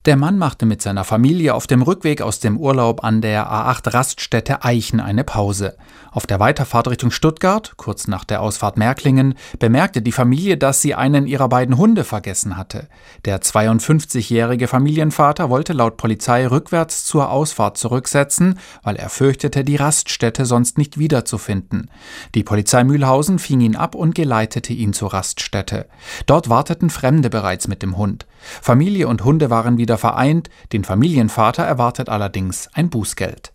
Der Mann machte mit seiner Familie auf dem Rückweg aus dem Urlaub an der A8-Raststätte Eichen eine Pause. Auf der Weiterfahrt Richtung Stuttgart, kurz nach der Ausfahrt Märklingen, bemerkte die Familie, dass sie einen ihrer beiden Hunde vergessen hatte. Der 52-jährige Familienvater wollte laut Polizei rückwärts zur Ausfahrt zurücksetzen, weil er fürchtete, die Raststätte sonst nicht wiederzufinden. Die Polizei Mühlhausen fing ihn ab und geleitete ihn zur Raststätte. Dort warteten Fremde bereits mit dem Hund. Familie und Hunde waren wieder vereint, den Familienvater erwartet allerdings ein Bußgeld.